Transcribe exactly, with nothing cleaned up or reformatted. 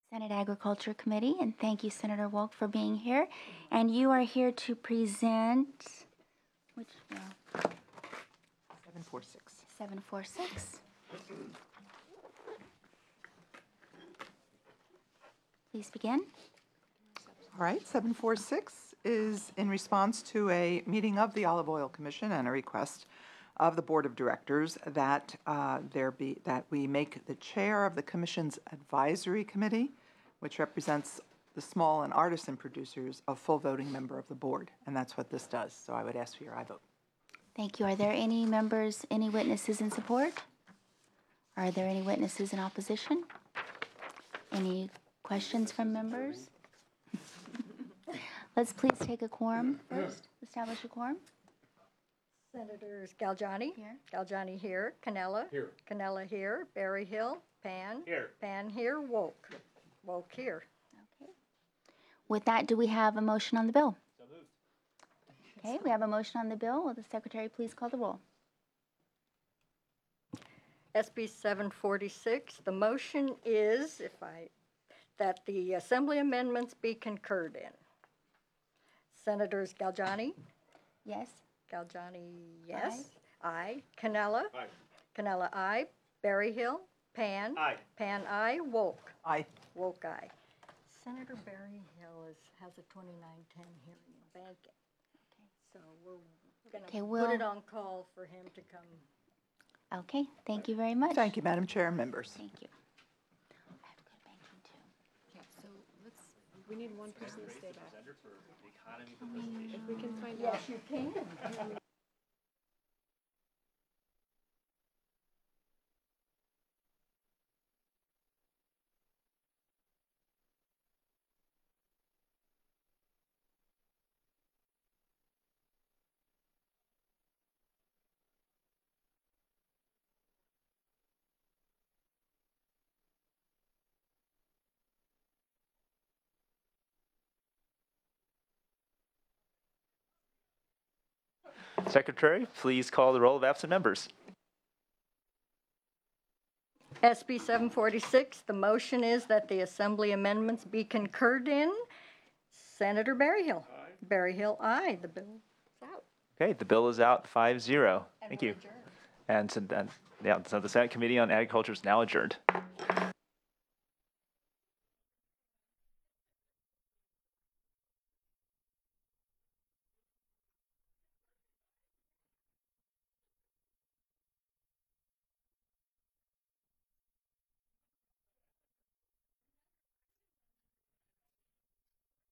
Senate Agriculture Committee, and thank you, Senator Wolk, for being here. And you are here to present, which, well, seven forty-six. seven forty-six. Please begin. All right, seven forty-six is in response to a meeting of the Olive Oil Commission and a request of the Board of Directors that uh, there be that we make the chair of the Commission's Advisory Committee, which represents the small and artisan producers, a full voting member of the board, and that's what this does. So I would ask for your aye vote. Thank you. Are there any members, any witnesses in support? Are there any witnesses in opposition? Any questions from members? Let's please take a quorum first. Establish a quorum. Senators Galgiani. Here. Galgiani here. Canella. Here. Canella here. Berryhill. Pan. Here. Pan here. Wolk. Wolk here. Okay. With that, do we have a motion on the bill? So moved. Okay, we have a motion on the bill. Will the secretary please call the roll? S B seven forty-six, the motion is, if I, that the assembly amendments be concurred in. Senators Galgiani. Yes. Galgiani, yes. Aye. Canella. Aye. Canella, aye. Berryhill. Pan. Aye. Pan, aye. Wolk. Aye. Wolk, aye. Senator Berryhill is, has a twenty-nine ten hearing in banking. So we're Okay, gonna we'll- put it on call for him to come. Okay, thank you very much. Thank you, Madam Chair and members. Thank you. I have to go to banking too. Okay, so let's, we need one person to stay back. For the economy, the presentation. If we can find out. Yes, you can. Secretary, please call the roll of absent members. S B seven forty-six, the motion is that the assembly amendments be concurred in. Senator Berryhill. Aye. Berryhill, aye. The bill is out. Okay, the bill is out five zero. And Thank we're you. adjourned. And so, then, yeah, so the Senate Committee on Agriculture is now adjourned.